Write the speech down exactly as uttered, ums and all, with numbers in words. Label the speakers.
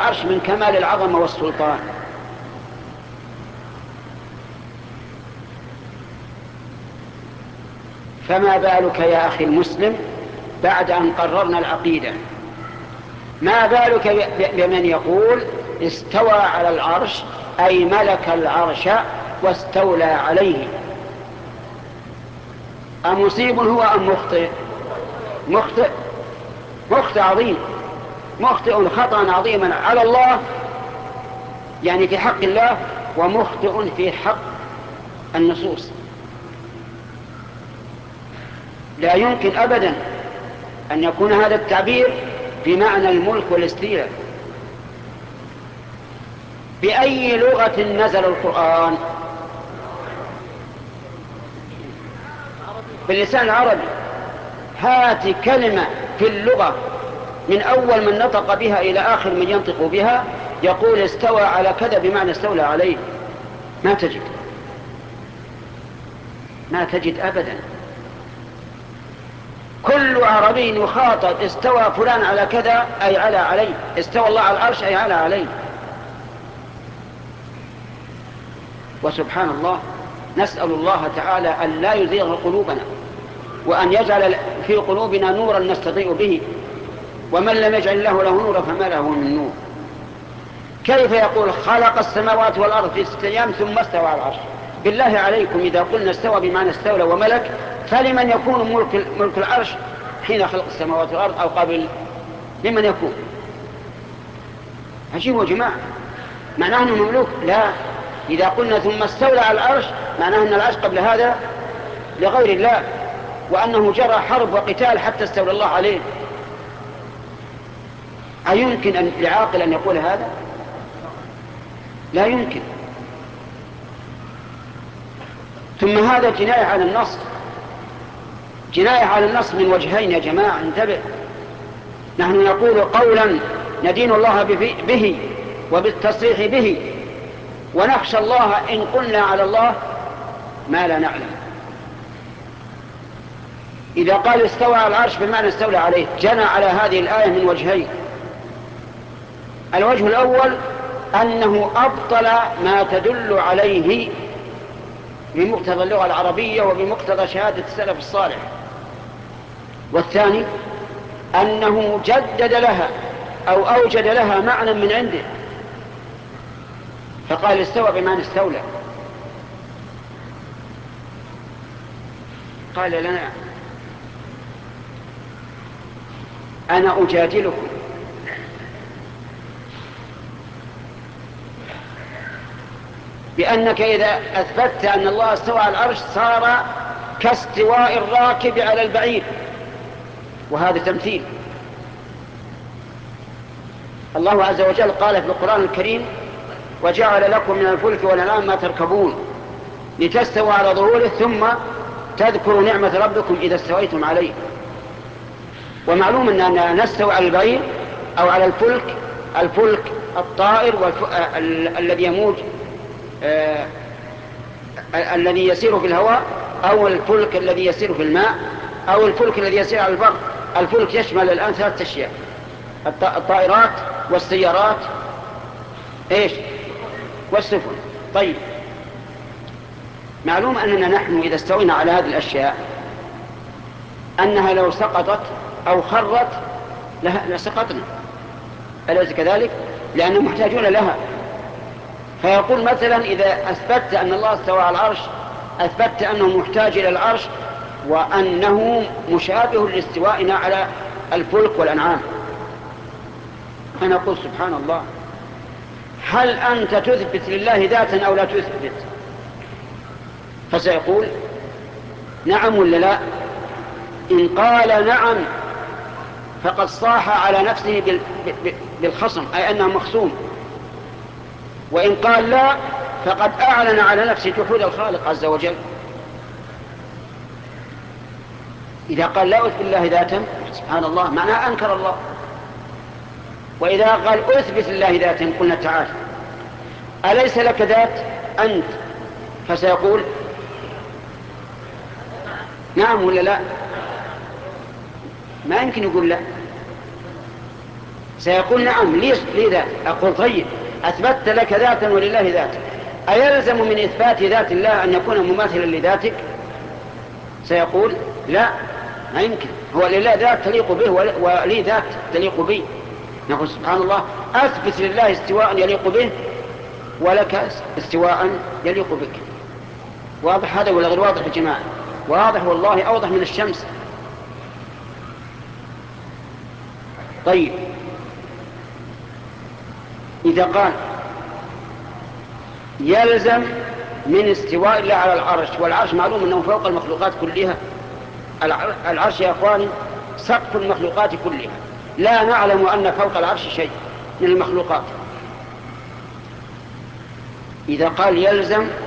Speaker 1: العرش من كمال العظمة والسلطان. فما بالك يا أخي المسلم بعد أن قررنا العقيدة؟ ما بالك بمن يقول استوى على العرش أي ملك العرش واستولى عليه؟ أمصيب هو أم مخطئ؟ مخطئ، مخطئ عظيم، مخطئ خطأ عظيما على الله، يعني في حق الله، ومخطئ في حق النصوص. لا يمكن أبدا أن يكون هذا التعبير بمعنى الملك والاستيلاء. بأي لغة نزل القرآن؟ باللسان العربي. هات كلمة في اللغة من أول من نطق بها إلى آخر من ينطق بها يقول استوى على كذا بمعنى استولى عليه. ما تجد، ما تجد أبدا. كل عربي يخاطب استوى فلان على كذا أي على عليه، استوى الله على العرش أي على عليه. وسبحان الله، نسأل الله تعالى أن لا يزيغ قلوبنا، وأن يجعل في قلوبنا نورا نستضيء به، ومن لم يجعل الله له نورا فما له من نور. كيف يقول خلق السماوات والأرض في ستة أيام ثم استوى على العرش؟ بالله عليكم إذا قلنا استوى بمعنى استولى وملك، فلمن يكون ملك, ملك العرش حين خلق السماوات والأرض أو قبل؟ لمن يكون؟ عجيب يا جماعة، معناه أنه مملوك؟ لا، إذا قلنا ثم استولى على العرش معناه أن العرش قبل هذا لغير الله، وأنه جرى حرب وقتال حتى استولى الله عليه. أيمكن أن لعاقل أن يقول هذا؟ لا يمكن. ثم هذا جناية على النص، جناية على النص من وجهين يا جماعة، انتبه. نحن نقول قولا ندين الله به وبالتصريح به، ونخشى الله إن قلنا على الله ما لا نعلم. إذا قال استوى على العرش بمعنى استولى عليه جنى على هذه الآية من وجهين. الوجه الأول أنه أبطل ما تدل عليه بمقتضى اللغة العربية وبمقتضى شهادة السلف الصالح. والثاني أنه جدد لها أو أوجد لها معنى من عنده، فقال استوى بمعنى استولى. قال لنا أنا أجادلكم بأنك إذا أثبتت أن الله استوى على العرش صار كاستواء الراكب على البعير، وهذا تمثيل. الله عز وجل قال في القرآن الكريم وجعل لكم من الفلك والأنعام ما تركبون لتستووا على ظهوره ثم تذكروا نعمة ربكم إذا استويتم عليه. ومعلوم أننا نستوي على البعير أو على الفلك، الفلك الطائر الذي يموج آه الذي يسير في الهواء، أو الفلك الذي يسير في الماء، أو الفلك الذي يسير على البر. الفلك يشمل الآن ثلاثة أشياء: الطائرات والسيارات إيش والسفن. طيب، معلوم أننا نحن إذا استوينا على هذه الأشياء أنها لو سقطت أو خرت لسقطنا، أليس كذلك؟ لأننا محتاجون لها. فيقول مثلا إذا أثبت أن الله استوى على العرش أثبت أنه محتاج إلى العرش وأنه مشابه لاستوائنا على الفلك والأنعام. فنقول سبحان الله، هل أنت تثبت لله ذاتا أو لا تثبت؟ فسيقول نعم ولا لا؟ إن قال نعم فقد صاح على نفسه بالخصم، أي أنه مخصوم. وإن قال لا فقد أعلن على نفسه جحود الخالق عز وجل. إذا قال لا أثبت لله ذاتا سبحان الله معناه أنكر الله. وإذا قال أثبت لله ذاتا قلنا تعالى أليس لك ذات أنت؟ فسيقول نعم ولا لا؟ ما يمكن يقول لا. سيقول نعم لي, لي ذات. أقول طيب أثبتت لك ذاتا ولله ذات، أيلزم من إثبات ذات الله أن يكون مماثلا لذاتك؟ سيقول لا، ما يمكن، هو لله ذات تليق به ولي ذات تليق بي. نقول سبحان الله، أثبت لله استواء يليق به ولك استواء يليق بك. واضح هذا ولا غير واضح يا جماعة؟ واضح والله، أوضح من الشمس. طيب إذا قال يلزم من استواء الله على العرش، والعرش معلوم أنه فوق المخلوقات كلها، العرش يا أخواني سقف المخلوقات كلها، لا نعلم أن فوق العرش شيء من المخلوقات. إذا قال يلزم